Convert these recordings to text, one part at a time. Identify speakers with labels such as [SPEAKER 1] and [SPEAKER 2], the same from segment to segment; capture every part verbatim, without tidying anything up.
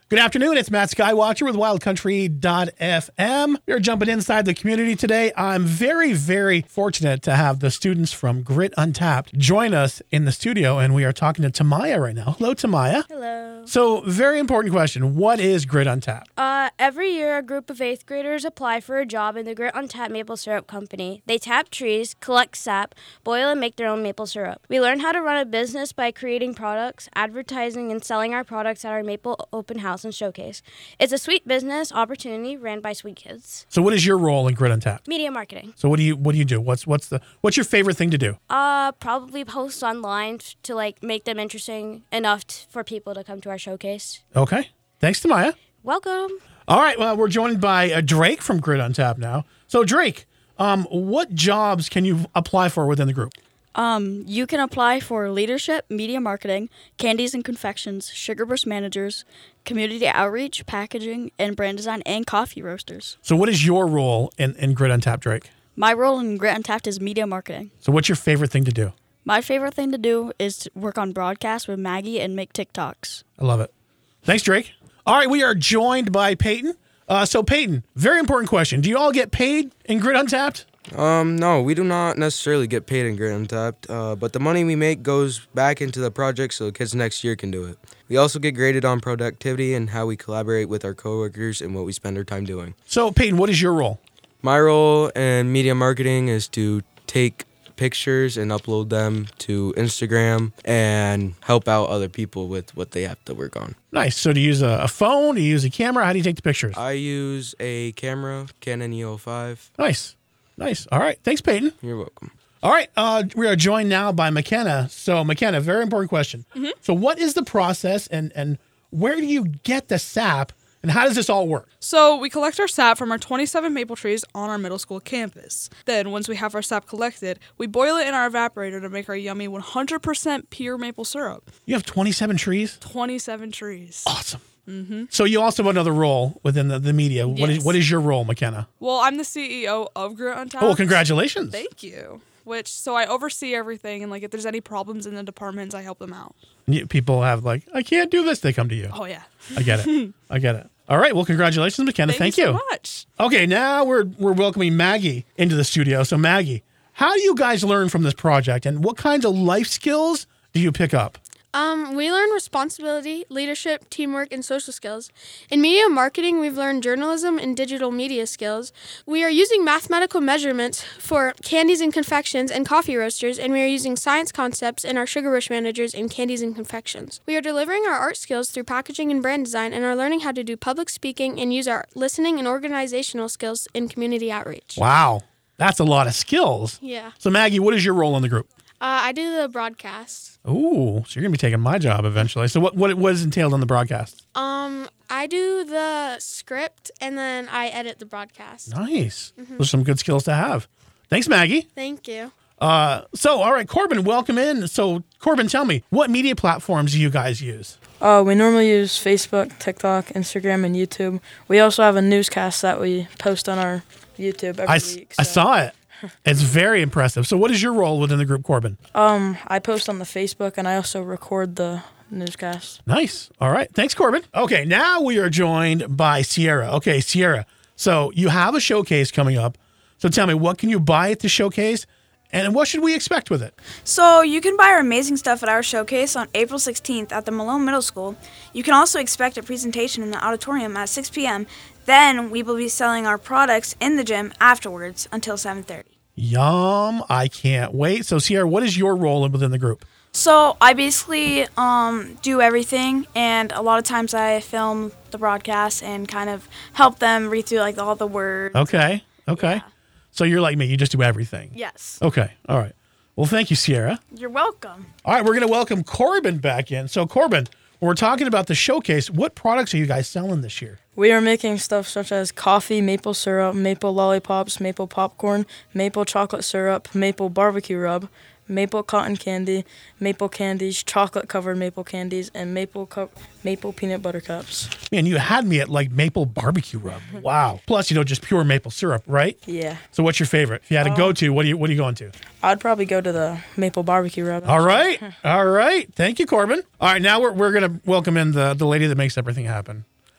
[SPEAKER 1] Good afternoon. It's Matt Skywatcher with wild country dot f m. We're jumping inside the community today. I'm very, very fortunate to have the students from Grit Untapped join us in the studio, and we are talking to Tamaya right now. Hello, Tamaya.
[SPEAKER 2] Hello.
[SPEAKER 1] So, very important question. What is Grit Untapped?
[SPEAKER 2] Uh, every year, a group of eighth graders apply for a job in the Grit Untapped Maple Syrup Company. They tap trees, collect sap, boil, and make their own maple syrup. We learn how to run a business by creating products, advertising, and selling our products at our Maple Open House and Showcase. It's a sweet business opportunity ran by sweet kids.
[SPEAKER 1] So, what is your role in Grit Untapped?
[SPEAKER 2] Media marketing.
[SPEAKER 1] So, what do you what do you do? What's what's the what's your favorite thing to do?
[SPEAKER 2] Uh, probably post online to like make them interesting enough t- for people to come to our showcase.
[SPEAKER 1] Okay. Thanks, Tamaya.
[SPEAKER 2] Welcome.
[SPEAKER 1] All right. Well, we're joined by uh, Drake from Grit Untapped now. So, Drake, um, what jobs can you apply for within the group?
[SPEAKER 3] Um, you can apply for leadership, media marketing, candies and confections, sugar burst managers, community outreach, packaging, and brand design, and coffee roasters.
[SPEAKER 1] So what is your role in, in Grit Untapped, Drake?
[SPEAKER 3] My role in Grit Untapped is media marketing.
[SPEAKER 1] So what's your favorite thing to do?
[SPEAKER 3] My favorite thing to do is to work on broadcasts with Maggie and make TikToks.
[SPEAKER 1] I love it. Thanks, Drake. All right, we are joined by Peyton. Uh, so Peyton, very important question. Do you all get paid in Grit Untapped?
[SPEAKER 4] Um, no, we do not necessarily get paid in Grit Untapped, uh, but the money we make goes back into the project so the kids next year can do it. We also get graded on productivity and how we collaborate with our coworkers and what we spend our time doing.
[SPEAKER 1] So, Peyton, what is your role?
[SPEAKER 4] My role in media marketing is to take pictures and upload them to Instagram and help out other people with what they have to work on.
[SPEAKER 1] Nice. So do you use a, a phone? Do you use a camera? How do you take the pictures?
[SPEAKER 4] I use a camera, Canon E O five.
[SPEAKER 1] Nice. Nice. All right. Thanks, Peyton.
[SPEAKER 4] You're welcome.
[SPEAKER 1] All right. Uh, we are joined now by McKenna. So, McKenna, very important question. Mm-hmm. So what is the process and, and where do you get the sap and how does this all work?
[SPEAKER 5] So we collect our sap from our twenty-seven maple trees on our middle school campus. Then once we have our sap collected, we boil it in our evaporator to make our yummy one hundred percent pure maple syrup.
[SPEAKER 1] You have twenty-seven trees?
[SPEAKER 5] twenty-seven trees.
[SPEAKER 1] Awesome.
[SPEAKER 5] Mm-hmm.
[SPEAKER 1] So you also have another role within the, the media.
[SPEAKER 5] Yes.
[SPEAKER 1] What is what is your role, McKenna?
[SPEAKER 5] Well, I'm the C E O of Grit Untapped.
[SPEAKER 1] Oh, well, congratulations.
[SPEAKER 5] Thank you. Which, so I oversee everything, and like if there's any problems in the departments, I help them out.
[SPEAKER 1] You, people have like, I can't do this. They come to you.
[SPEAKER 5] Oh, yeah.
[SPEAKER 1] I get it. I get it. All right. Well, congratulations, McKenna.
[SPEAKER 5] Thank,
[SPEAKER 1] Thank
[SPEAKER 5] you
[SPEAKER 1] you.
[SPEAKER 5] so much.
[SPEAKER 1] Okay, now we're we're welcoming Maggie into the studio. So, Maggie, how do you guys learn from this project, and what kinds of life skills do you pick up?
[SPEAKER 6] Um, we learn responsibility, leadership, teamwork, and social skills. In media marketing, we've learned journalism and digital media skills. We are using mathematical measurements for candies and confections and coffee roasters, and we are using science concepts in our sugar rush managers and candies and confections. We are delivering our art skills through packaging and brand design, and are learning how to do public speaking and use our listening and organizational skills in community outreach.
[SPEAKER 1] Wow, that's a lot of skills.
[SPEAKER 6] Yeah.
[SPEAKER 1] So, Maggie, what is your role in the group?
[SPEAKER 6] Uh, I do the broadcast.
[SPEAKER 1] Ooh, so you're going to be taking my job eventually. So what, what, what is entailed on the broadcast?
[SPEAKER 6] Um, I do the script, and then I edit the broadcast.
[SPEAKER 1] Nice. Mm-hmm. Those are some good skills to have. Thanks, Maggie.
[SPEAKER 6] Thank you.
[SPEAKER 1] Uh, so, all right, Corbin, welcome in. So, Corbin, tell me, what media platforms do you guys use?
[SPEAKER 7] Uh, we normally use Facebook, TikTok, Instagram, and YouTube. We also have a newscast that we post on our YouTube every
[SPEAKER 1] I,
[SPEAKER 7] week. So.
[SPEAKER 1] I saw it. It's very impressive. So what is your role within the group, Corbin?
[SPEAKER 7] Um, I post on the Facebook, and I also record the newscast.
[SPEAKER 1] Nice. All right. Thanks, Corbin. Okay, now we are joined by Sierra. Okay, Sierra. So you have a showcase coming up. So tell me, what can you buy at the showcase, and what should we expect with it?
[SPEAKER 8] So you can buy our amazing stuff at our showcase on April sixteenth at the Malone Middle School. You can also expect a presentation in the auditorium at six p.m. Then we will be selling our products in the gym afterwards until seven thirty.
[SPEAKER 1] Yum. I can't wait. So, Sierra, what is your role within the group?
[SPEAKER 8] So I basically um, do everything, and a lot of times I film the broadcast and kind of help them read through like all the words.
[SPEAKER 1] Okay. Okay.
[SPEAKER 8] Yeah.
[SPEAKER 1] So you're like me. You just do everything.
[SPEAKER 8] Yes.
[SPEAKER 1] Okay. All right. Well, thank you, Sierra.
[SPEAKER 8] You're welcome.
[SPEAKER 1] All right. We're going to welcome Corbin back in. So, Corbin, when we're talking about the showcase, what products are you guys selling this year?
[SPEAKER 7] We are making stuff such as coffee, maple syrup, maple lollipops, maple popcorn, maple chocolate syrup, maple barbecue rub, maple cotton candy, maple candies, chocolate-covered maple candies, and maple co- maple peanut butter cups.
[SPEAKER 1] Man, you had me at like maple barbecue rub. Wow. Plus, you know, just pure maple syrup, right?
[SPEAKER 7] Yeah.
[SPEAKER 1] So what's your favorite? If you had to
[SPEAKER 7] Um,
[SPEAKER 1] go to, what are you what are you going to?
[SPEAKER 7] I'd probably go to the maple barbecue rub.
[SPEAKER 1] All right. All right. Thank you, Corbin. All right, now we're we're gonna welcome in the, the lady that makes everything happen.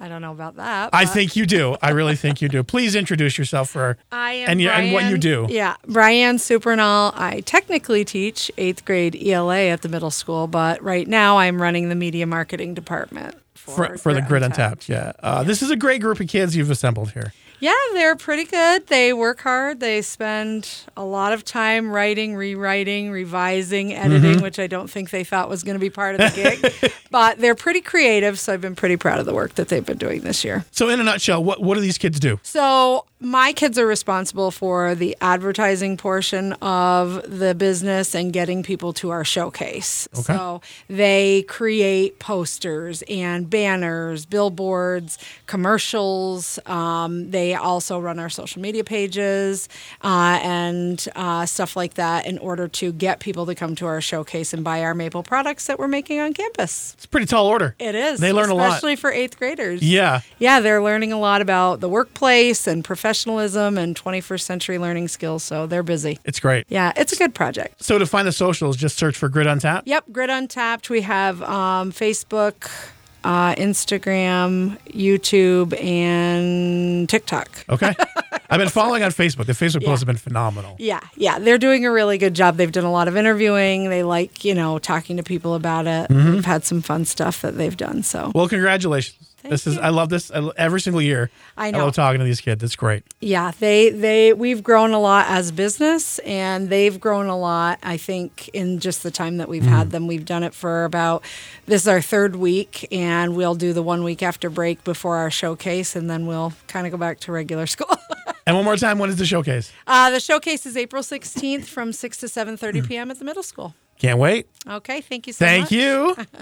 [SPEAKER 9] I don't know about that.
[SPEAKER 1] I
[SPEAKER 9] but-
[SPEAKER 1] think you do. I really think you do. Please introduce yourself for
[SPEAKER 9] I am
[SPEAKER 1] and, you, and what you do.
[SPEAKER 9] Yeah, Brianne Supernall. I technically teach eighth grade E L A at the middle school, but right now I'm running the media marketing department for,
[SPEAKER 1] For, for the Grit Untapped, yeah. Uh, this is a great group of kids you've assembled here.
[SPEAKER 9] Yeah, they're pretty good. They work hard. They spend a lot of time writing, rewriting, revising, editing,
[SPEAKER 1] Mm-hmm.
[SPEAKER 9] which I don't think they thought was going to be part of the gig. But they're pretty creative, so I've been pretty proud of the work that they've been doing this year.
[SPEAKER 1] So in a nutshell, what, what do these kids do?
[SPEAKER 9] So my kids are responsible for the advertising portion of the business and getting people to our showcase.
[SPEAKER 1] Okay.
[SPEAKER 9] So they create posters and banners, billboards, commercials. Um, they also run our social media pages uh, and uh, stuff like that in order to get people to come to our showcase and buy our maple products that we're making on campus.
[SPEAKER 1] It's a pretty tall order.
[SPEAKER 9] It is.
[SPEAKER 1] They learn a lot.
[SPEAKER 9] Especially for eighth graders.
[SPEAKER 1] Yeah.
[SPEAKER 9] Yeah, they're learning a lot about the workplace and professionalism and twenty-first century learning skills, so they're busy.
[SPEAKER 1] It's great.
[SPEAKER 9] Yeah, it's a good project.
[SPEAKER 1] So to find the socials, just search for Grit Untapped.
[SPEAKER 9] Yep, Grit Untapped. We have um, Facebook, uh, Instagram, YouTube, and TikTok.
[SPEAKER 1] Okay. I've been following on Facebook. The Facebook
[SPEAKER 9] Yeah.
[SPEAKER 1] posts have been phenomenal.
[SPEAKER 9] Yeah, yeah, they're doing a really good job. They've done a lot of interviewing. They like, you know, talking to people about it.
[SPEAKER 1] Mm-hmm.
[SPEAKER 9] We've had some fun stuff that they've done, so.
[SPEAKER 1] Well, congratulations.
[SPEAKER 9] Thank
[SPEAKER 1] this is
[SPEAKER 9] you.
[SPEAKER 1] I love this I, lo- every single year.
[SPEAKER 9] I
[SPEAKER 1] I
[SPEAKER 9] know.
[SPEAKER 1] love talking to these kids. It's great.
[SPEAKER 9] Yeah, they they we've grown a lot as a business, and they've grown a lot. I think in just the time that we've had them, we've done it for about this is our third week, and we'll do the one week after break before our showcase, and then we'll kind of go back to regular school.
[SPEAKER 1] And one more time, when is the showcase?
[SPEAKER 9] uh, the showcase is April sixteenth from six to seven thirty p.m. at the middle school.
[SPEAKER 1] Can't wait.
[SPEAKER 9] Okay, thank you so
[SPEAKER 1] Thank
[SPEAKER 9] much.
[SPEAKER 1] you.